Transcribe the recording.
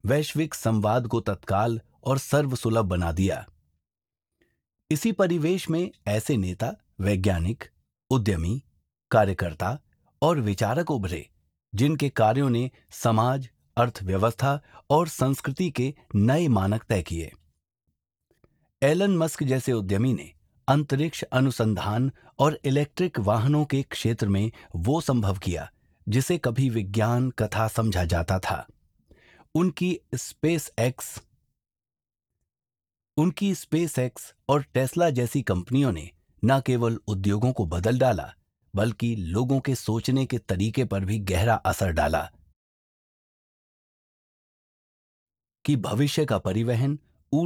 वैश्विक संवाद को तत्काल और सर्वसुलभ बना दिया। इसी परिवेश में ऐसे नेता, वैज्ञानिक, उद्यमी, कार्यकर्ता और विचारक उभरे जिनके कार्यों ने समाज, अर्थव्यवस्था और संस्कृति के नए मानक तय किए। एलन मस्क जैसे उद्यमी ने अंतरिक्ष अनुसंधान और इलेक्ट्रिक वाहनों के क्षेत्र में वो संभव किया जिसे कभी विज्ञान कथा समझा जाता था। उनकी स्पेस एक्स और टेस्ला जैसी कंपनियों ने न केवल उद्योगों को बदल डाला, बल्कि लोगों के सोचने के तरीके पर भी गहरा असर डाला कि भविष्य का परिवहन